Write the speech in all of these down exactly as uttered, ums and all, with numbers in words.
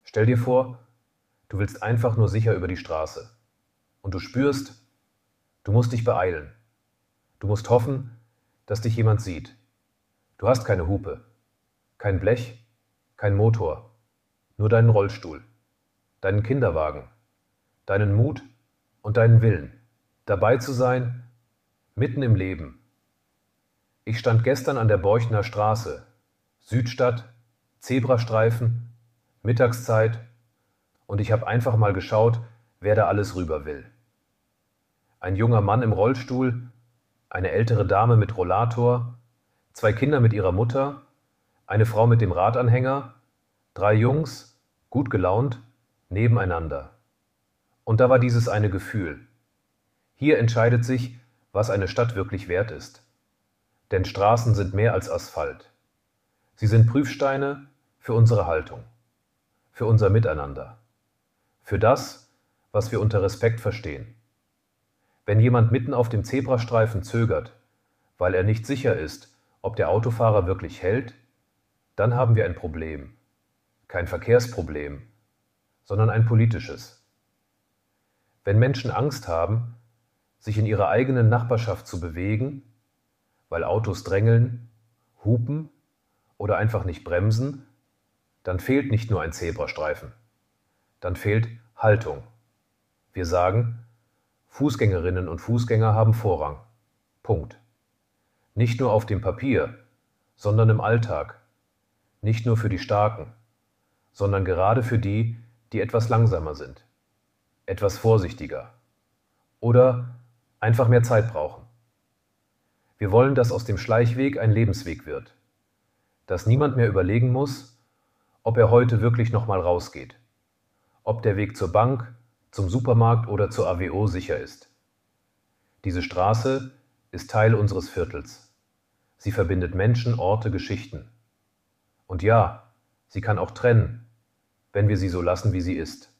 Stell dir vor, du willst einfach nur sicher über die Straße. Und du spürst, du musst dich beeilen. Du musst hoffen, dass dich jemand sieht. Du hast keine Hupe, kein Blech, kein Motor, nur deinen Rollstuhl, deinen Kinderwagen, deinen Mut und deinen Willen, dabei zu sein, mitten im Leben. Ich stand gestern an der Borchner Straße, Südstadt, Zebrastreifen, Mittagszeit, und ich habe einfach mal geschaut, wer da alles rüber will. Ein junger Mann im Rollstuhl, eine ältere Dame mit Rollator, zwei Kinder mit ihrer Mutter, eine Frau mit dem Radanhänger, drei Jungs, gut gelaunt, nebeneinander. Und da war dieses eine Gefühl. Hier entscheidet sich, was eine Stadt wirklich wert ist. Denn Straßen sind mehr als Asphalt. Sie sind Prüfsteine für unsere Haltung, für unser Miteinander, für das, was wir unter Respekt verstehen. Wenn jemand mitten auf dem Zebrastreifen zögert, weil er nicht sicher ist, ob der Autofahrer wirklich hält, dann haben wir ein Problem. Kein Verkehrsproblem, sondern ein politisches. Wenn Menschen Angst haben, sich in ihrer eigenen Nachbarschaft zu bewegen, weil Autos drängeln, hupen oder einfach nicht bremsen, dann fehlt nicht nur ein Zebrastreifen, dann fehlt Haltung. Wir sagen, Fußgängerinnen und Fußgänger haben Vorrang. Punkt. Nicht nur auf dem Papier, sondern im Alltag. Nicht nur für die Starken, sondern gerade für die, die etwas langsamer sind, etwas vorsichtiger oder einfach mehr Zeit brauchen. Wir wollen, dass aus dem Schleichweg ein Lebensweg wird, dass niemand mehr überlegen muss, ob er heute wirklich nochmal rausgeht, ob der Weg zur Bank, zum Supermarkt oder zur A W O sicher ist. Diese Straße ist Teil unseres Viertels. Sie verbindet Menschen, Orte, Geschichten. Und ja, sie kann auch trennen, wenn wir sie so lassen, wie sie ist.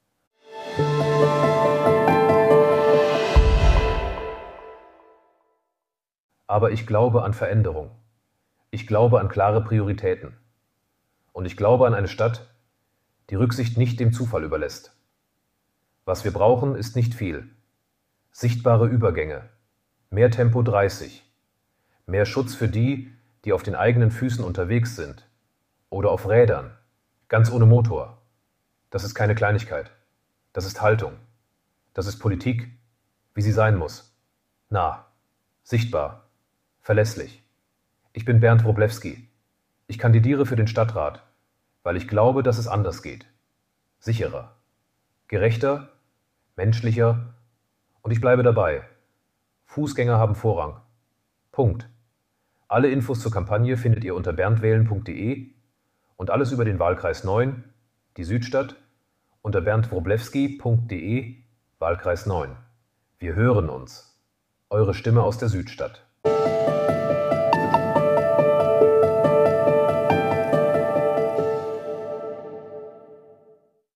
Aber ich glaube an Veränderung. Ich glaube an klare Prioritäten. Und ich glaube an eine Stadt, die Rücksicht nicht dem Zufall überlässt. Was wir brauchen, ist nicht viel. Sichtbare Übergänge, mehr Tempo dreißig, mehr Schutz für die, die auf den eigenen Füßen unterwegs sind oder auf Rädern, ganz ohne Motor. Das ist keine Kleinigkeit. Das ist Haltung. Das ist Politik, wie sie sein muss. Nah, sichtbar, verlässlich. Ich bin Bernd Wroblewski. Ich kandidiere für den Stadtrat, weil ich glaube, dass es anders geht. Sicherer, gerechter, menschlicher, und ich bleibe dabei. Fußgänger haben Vorrang. Punkt. Alle Infos zur Kampagne findet ihr unter berndwählen punkt de und alles über den Wahlkreis neun, die Südstadt, unter bernd wroblewski punkt de, Wahlkreis neun. Wir hören uns. Eure Stimme aus der Südstadt.